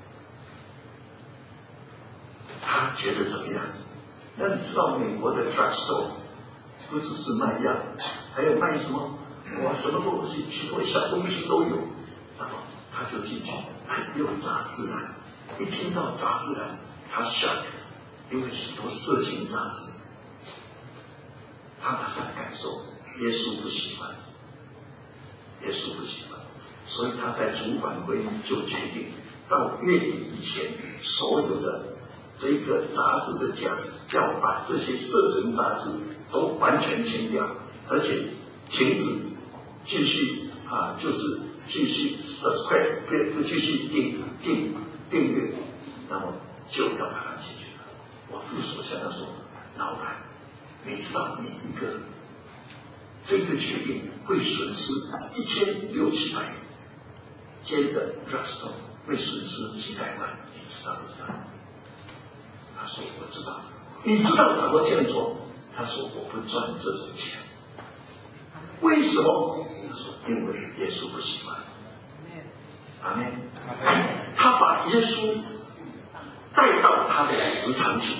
他觉得怎么样？那你知道美国的 drugstore 不只是卖药，还有卖什么？哇，什么东西，许多小东西都有。然后他就进去，哎，有杂志栏，一听到杂志栏，他 shock， 因为许多色情杂志，他马上感受耶稣不喜欢，耶稣不喜欢，所以他在主管会议就决定，到月底以前，所有的这个杂志的奖要把这些色情杂志都完全清掉，而且停止继续啊，就是继续 subscribe， 不不继续订订订阅，那么就要把它解决了。我副手向他说：“老板，你知道你一个这个决定会损失一千六七百间的 drugstore， 会损失几百万，你知道不知道？”他说：“我知道。”你知道怎么这样做？他说：“我不赚这种钱。”为什么？他说：“因为耶稣不喜欢。”阿门。哎，他把耶稣带到他的职场去。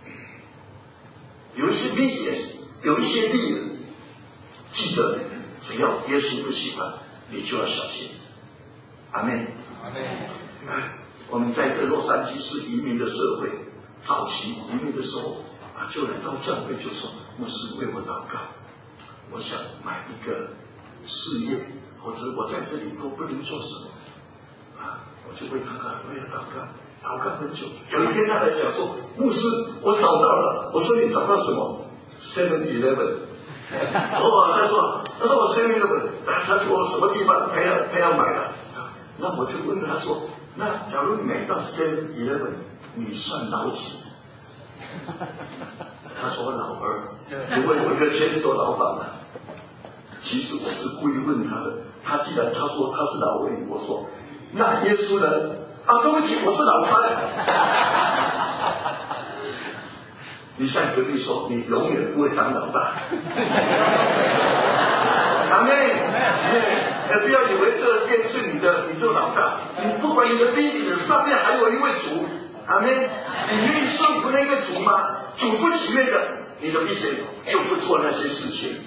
有一些 business， 有一些利润，记得只要耶稣不喜欢，你就要小心。阿门。阿门。哎，我们在这洛杉矶是移民的社会，早期移民的时候啊，就来到教会就说：“牧师为我祷告。”我想买一个事业，或者我在这里都不能做什么啊，我就为他祷我要祷告，祷告很久。有一天他来讲说：“牧师，我找到了。”我说：“你找到什么 ？Seven Eleven。”哦，他说：“他说我 Seven Eleven。”他说什么地方他要他要买了？那我就问他说：“那假如你买到 Seven Eleven， 你算老几？”他说老二，因为我一个牵手老板嘛。其实我是故意问他的，他既然他说他是老二，我说那耶稣呢？啊，对不起，我是老三。你向隔壁说，你永远不会当老大。阿妹，哎，不要以为这店是你的，你做老大，你不管你的鼻子上面还有一位主。阿妹，你愿意顺服那个主吗？主不喜悦的，你的鼻子就不做那些事情。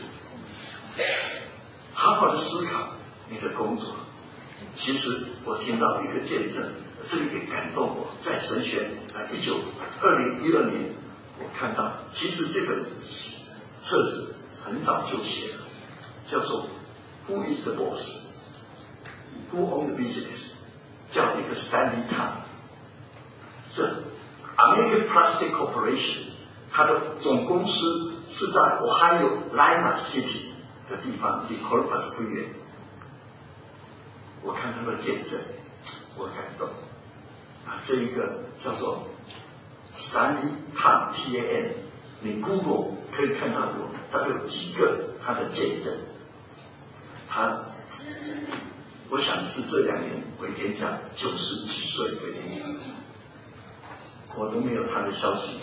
好好的思考你的工作。其实我听到一个见证，这里也感动我。在神学啊，一九二零一二年，我看到，其实这本册子很早就写了，叫做 Who is the boss? Who owns the business? 叫一个 Stanley Tan， 这 American Plastic Corporation， 它的总公司是在 Ohio Lima City 的地方，离 Columbus 不远。我看他的见证，我感动啊！这一个叫做 Stanley Tan T A N， 你 Google 可以看到有大概有几个他的见证。他，我想是这两年回天家九十几岁回天家，我都没有他的消息。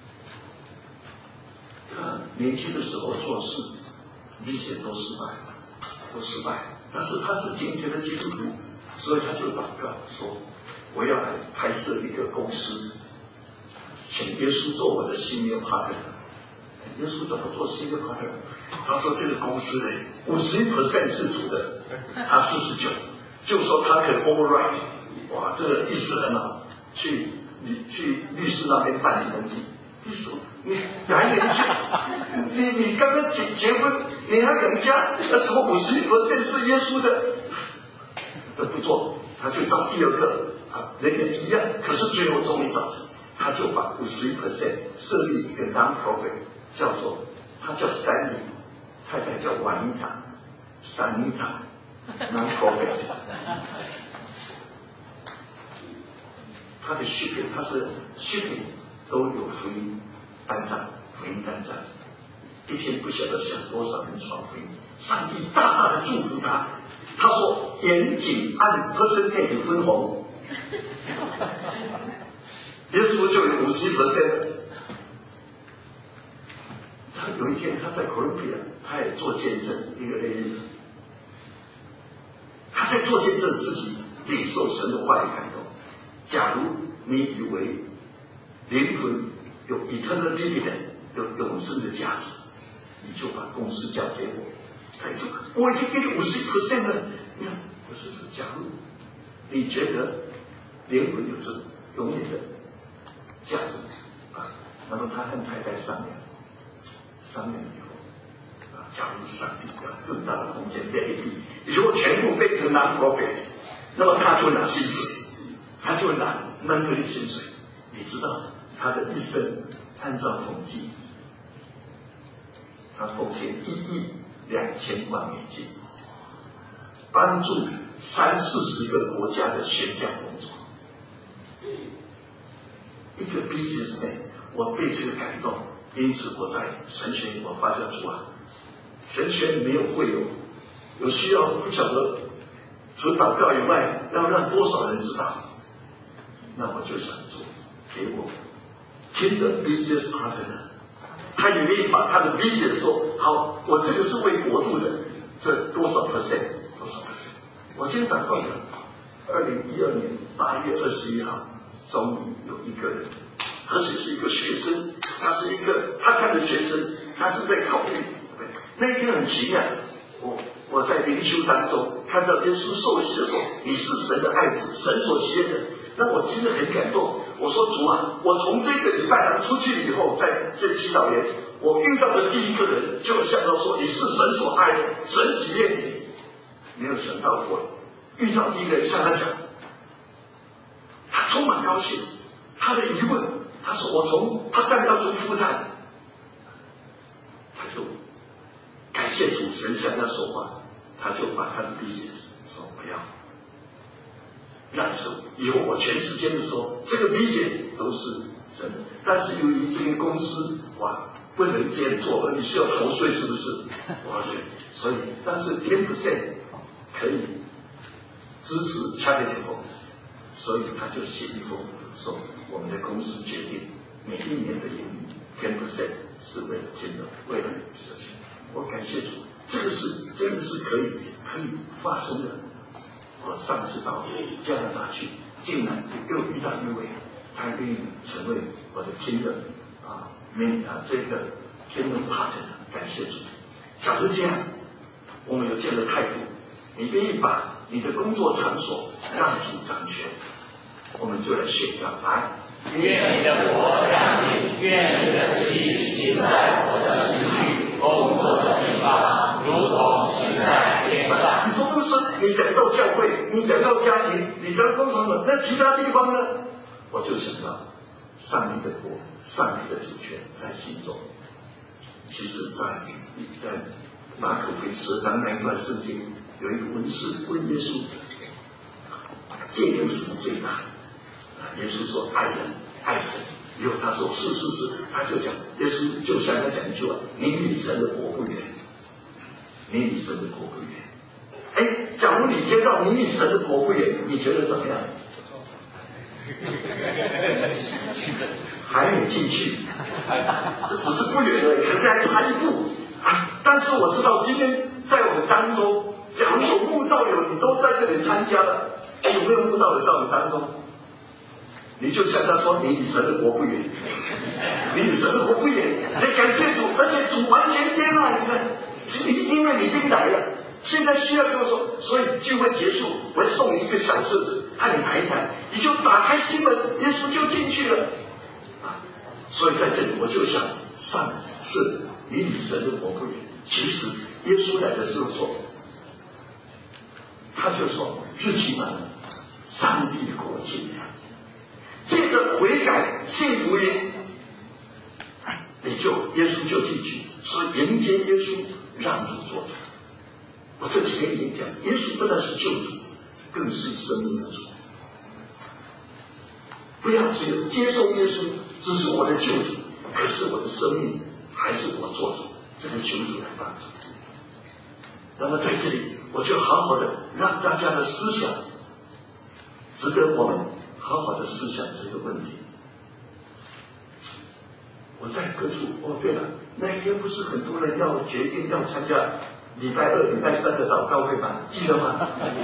他年轻的时候做事，明显都失败了，都失败了。但是他是虔诚的基督徒，所以他就祷告说：“我要来开设一个公司，请耶稣做我的 senior partner。”耶稣怎么做 senior partner？ 他说：“这个公司呢，五十一 percent 是主的，他四十九，就说他可以 override。”哇，这个意思很好。去你去律师那边办理登记，律师你你还年轻，你你刚刚结结婚。你还养家，那什么五十一 percent 是耶稣的，都不做，他就找第二个啊，人也一样，可是最后终于找成，他就把五十一 percent 设立一个 non-profit， 叫做他叫 Stanley， 太太叫 Juanita Stanita non-profit， 他的 shipping 他是 shipping 都有福音单张，福音单张，一天不晓得向多少人传福音，上帝大大的祝福他。他说严谨按 percentage 分红，耶稣就有五十 percent。他有一天他在哥伦比亚，他也做见证，一个 A A， 他在做见证自己领受神的话语感动。假如你以为灵魂有 eternal dividend， 有永生的价值，你就把公司交给我。他说我已经给你五十 percent 了。你看，我是说，假如你觉得灵魂有这永远的价值啊，那么他和太太商量，商量以后啊，假如上帝要更大的空间变利，如果全部变成 non-profit， 那么他就拿薪水，他就拿 monthly 薪水。你知道他的一生按照统计，他奉献一亿两千万美金，帮助三四十个国家的宣教工作。一个 businessman， 我被这个感动，因此我在神学院我发现主啊，神学院没有会有有需要，不晓得除祷告以外，要让多少人知道？那我就想做，给我听的 business partner， 他也愿意把他的 business 说好，我这个是为国度的，这多少 percent， 多少 percent。我今天祷告的，二零一二年八月二十一号，终于有一个人，而且是一个学生，他是一个他看的学生，他是在考虑。那一天很奇妙，我我在灵修当中看到耶稣受洗的时候，你是神的爱子，神所喜悦的。那我真的很感动，我说主啊，我从这个礼拜堂出去以后，在这祈祷园，我遇到的第一个人就想到说你是神所爱的，神喜悦你。没有想到我遇到第一个人向他讲，他充满高兴，他的疑问，他说我从他干到从复旦，他就感谢主，神向他说话，他就把他的 business 说不要。让手以后我全世界的时候，这个 vision 都是真的，但是由于这个公司哇不能这样做，你需要投税是不是？哇塞，所以但是 ten percent 可以支持 charitable， 所以他就写一封说我们的公司决定每一年的盈余 ten percent 是为了捐的，为了社区。我感谢主，这个是真的是可以可以发生的。我上次到加拿大去，竟然又遇到一位，他愿意成为我的 kingdom 啊，没啊这个 kingdom partner， 感谢主。假如这样，我们有这样的态度，你愿意把你的工作场所让主掌权，我们就来宣告来。 愿你的国降临，愿你的旨意行在我的领域工作的地方，如同行在天上。 你说不是？你讲到教会，你讲到家庭，你讲工厂了，那其他地方呢？我就想到上帝的国，上帝的主权在心中。其实在，在在马可福音十章那一段圣经，有一个文士问耶稣，诫命什么最大？耶稣说爱人爱神。以后他说是是是，他就讲耶稣就向他讲一句话：你与神的国不远，你与神的国不远。哎，假如你听到你与神的国不远，你觉得怎么样？还没进去，这只是不远而已，可是还差一步啊！但是我知道今天在我们当中，假如有慕道友，你都在这里参加了，有没有慕道友在我们当中？你就向他说你与神的国不远，你与神的国不远，你感谢主，而且主完全接纳你们，因为你已经来了。现在需要就是说，所以聚会结束，我会送你一个小册子，看你排一排，你就打开心门，耶稣就进去了啊！所以在这里我就想，上是你与神的国不远。其实耶稣来的时候说，他就说日期满了，上帝国近了。借着悔改信福音，你就耶稣就进去，所以迎接耶稣，让主做主。我这几天已经讲，耶稣不但是救主，更是生命的主。不要只有接受耶稣， 只是我的救主，可是我的生命还是我做主，这个求主来帮助。那么在这里，我就好好的让大家的思想，值得我们好好的思想这个问题。我在各处，哦对了，那一天不是很多人要决定要参加礼拜二、礼拜三的祷告会吗？记得吗？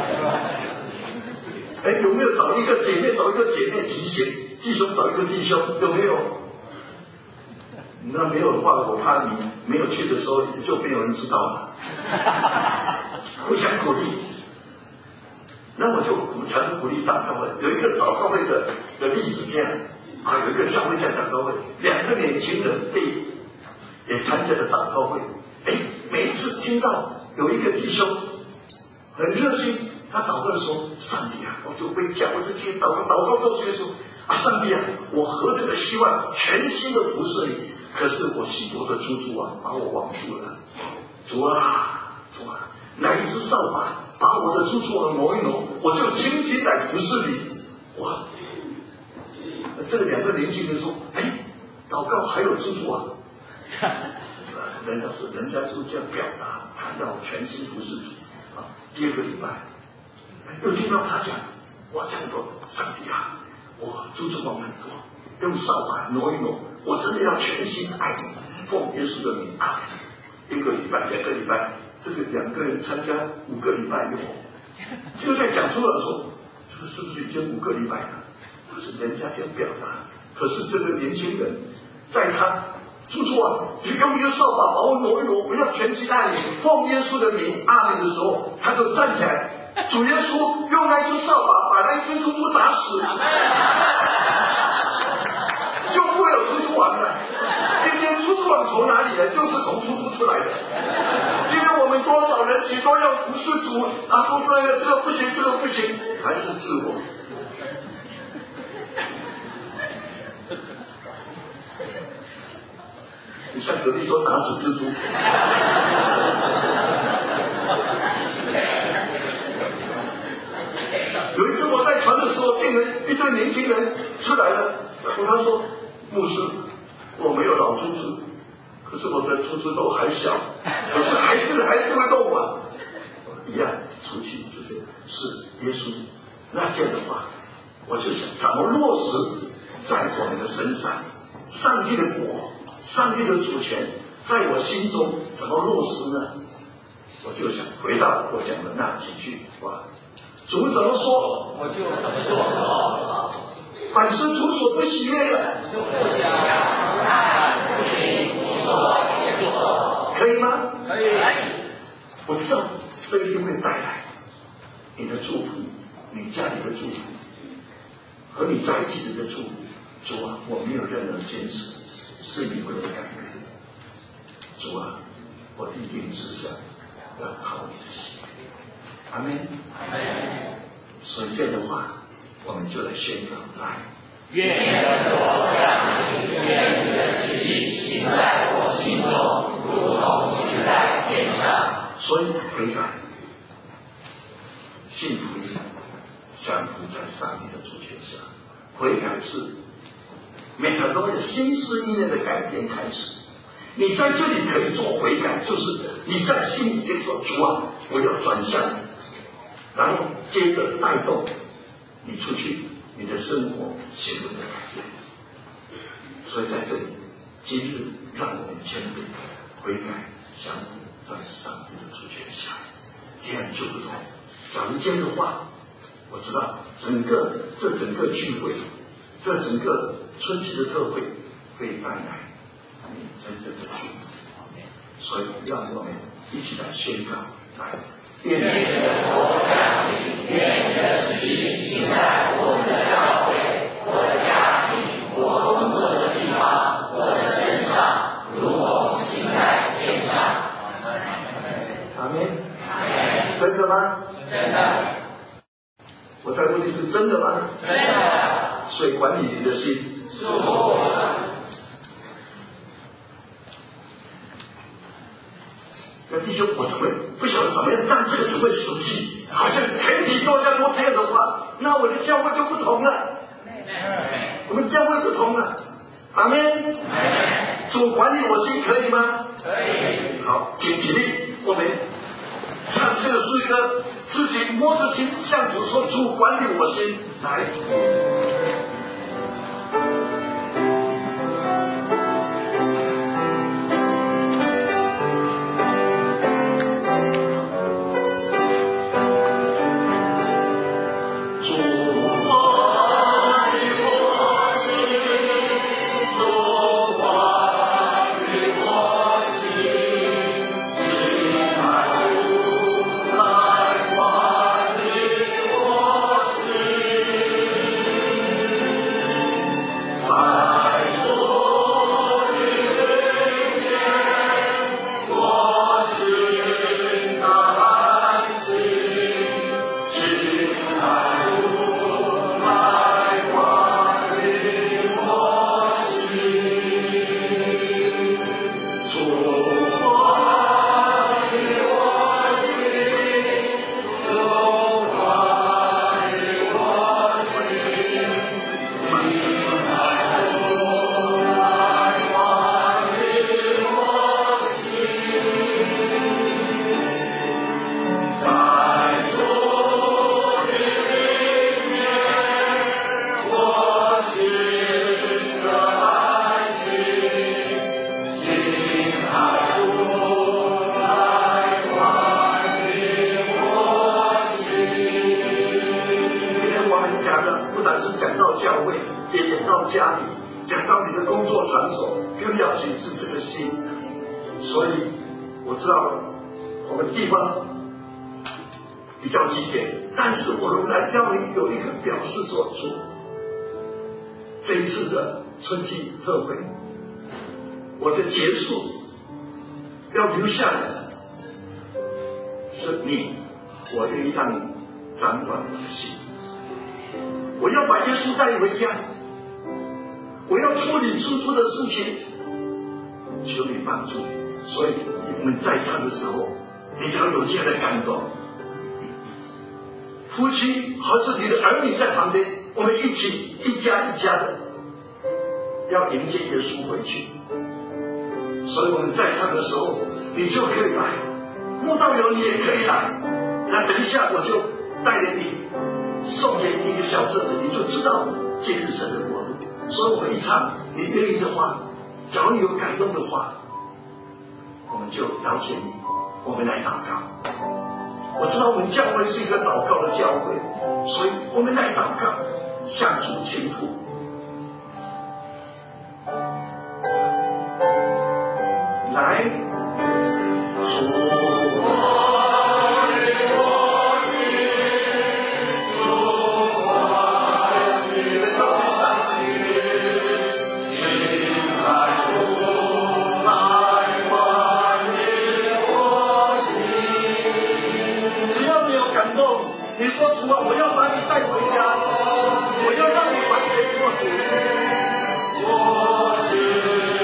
哎，有没有找一个姐妹找一个姐妹提醒，弟兄找一个弟兄，有没有？那没有的话，我怕你没有去的时候就没有人知道了。互相鼓励。那我就常常鼓励祷告会，有一个祷告会的的例子这样啊，有一个教会在祷告会，两个年轻人被也参加了祷告会。哎，每一次听到有一个弟兄很热心，他祷告的时候，上帝啊，我就为教会这些祷告祷告到最后说啊，上帝啊，我何等的希望全心的服侍你，可是我许多的猪猪啊，把我网住了。主啊，主啊，拿一只扫把把我的猪猪啊挪一挪，我就轻轻来服侍你。哇！这两个年轻人说：“哎，祷告还有猪猪啊！”人家说，人家就这样表达，他要全心服侍主啊。第二个礼拜，又听到他讲，哇，这样说，上帝啊，我猪猪网很多，用扫把挪一挪，我真的要全心爱你，奉耶稣的名啊！一个礼拜，两个礼拜，这个两个人参加五个礼拜以后，就在讲出来说，这个是不是已经五个礼拜了？可是人家这样表达，可是这个年轻人，在他猪猪啊，你用一个扫把把我挪一挪，我要全心爱你，奉耶稣的名阿门的时候，他就站起来，主耶稣用那只扫把把那只猪猪打死，就不会有猪猪王了。今天猪猪王从哪里来？就是从猪猪出来的。今天我们多少人许多要服侍主啊，不是这个不行，这个不行，还是自我。你像隔壁说打死蜘蛛，有一次我在传的时候，进门一对年轻人出来了，然后他说：“牧师，我没有老猪猪，可是我的猪猪都还小，可是还是还是会动啊。”一样，出去之前是耶稣。那这样的话，我就想怎么落实在我们的身上，上帝的国。上帝的主权在我心中怎么落实呢？我就想回到我讲的那几句话，主怎么说， 我就怎么做。 凡是主所不喜悦的， 就不想看不听不说也不做， 可以吗？ 可以。 我知道这一定会带来你的祝福，你家里的祝福，和你在一起的祝福。主啊，我没有任何坚持。是你为我改变，主啊，我一定只想要讨你的喜悦。阿门。阿门。所以这样的话，我们就来宣告：来， 愿你的国降临，愿你的旨意行在我心中，如同行在天上。 所以悔改，信福音，降服在上帝的主权下。悔改是每个都有心思意念的改变开始。你在这里可以做悔改，就是你在心里面说：“主啊，我要转向你。”然后接着带动你出去，你的生活行为的改变。所以在这里，今日让我们谦卑悔改，降服在上帝的主权下，这样就不同。假如这样的话，我知道整个这整个聚会，这整个春季的特会会带来你真正的祝福，所以让我们一起来宣告：来， 愿你的国降临，愿你的旨意行在我们的教会、我的家庭、我工作的地方、我的身上，如同行在天上。 阿门。真的吗？ 真的。 我在问你是真的吗？ 真的。 所以管理你的心。 祝福我们。 那弟兄，我怎么不晓得怎么样让这个只会实际？好像全体大家都这样的话，那我的教会就不同了。我们教会不同了。 阿们。主管理我心可以吗？ 可以。 好，请起立，我们唱这个诗歌，自己摸着心向主说：主管理我心，来。春季特会，我的结束要留下来，是你，我愿意让你掌管我的心。我要把耶稣带回家，我要处理出租的事情，求你帮助。所以我们在场的时候，你常有这样的感动。夫妻或是你的儿女在旁边，我们一起一家一家的。要迎接耶稣回去，所以我们在场的时候，你就可以来；慕道友你也可以来。那等一下我就带领你送给你一个小册子，你就知道今日神的国度。所以我们一唱，你愿意的话，假如你有感动的话，我们就邀请你，我们来祷告。我知道我们教会是一个祷告的教会，所以我们来祷告，向主倾吐。来，主我我心，主我你的道理上心，亲爱主来管理我心。只要你有感动，你说主啊，我要把你带回家，我要让你完全做主。我心。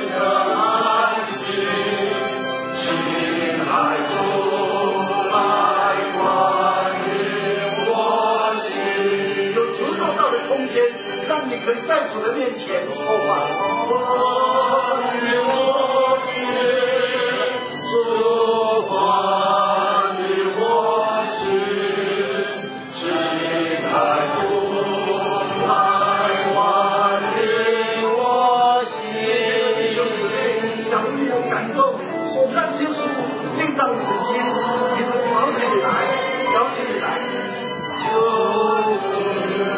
让你可以在主的面前说话。我与我心，主管理我心，亲爱主来管理我心。弟兄姊妹，假如你有感动，让耶稣进到你的心，你的邀请你来，邀请你来，就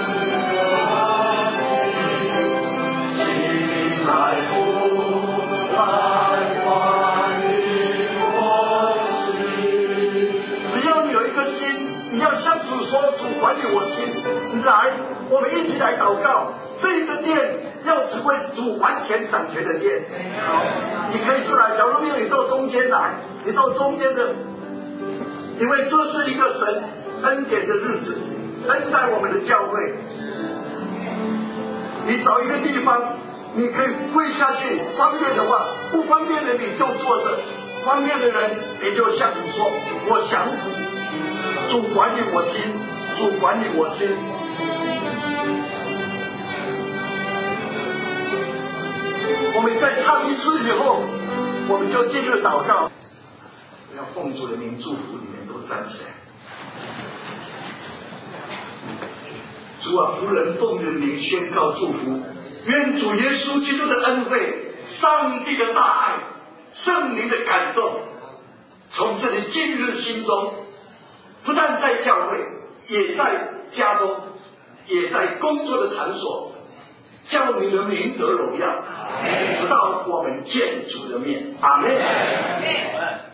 主管理我心，来，我们一起来祷告。这一个殿要成为主完全掌权的殿。好，你可以出来，假如没有你到中间来，你到中间的，因为这是一个神恩典的日子，恩待我们的教会。你找一个地方，你可以跪下去，方便的话，不方便的你就坐着，方便的人你就向主说：我降服，主管理我心。主管理我心。 再唱一次以后，我们就进入祷告。我要奉主的名祝福你们都站起来。主啊，仆人奉你的名宣告祝福，愿主耶稣基督的恩惠、上帝的大爱、圣灵的感动，从这里进入心中，不但在教会，也在家中，也在工作的场所，叫你的名得荣耀，直到我们见主的面。阿们。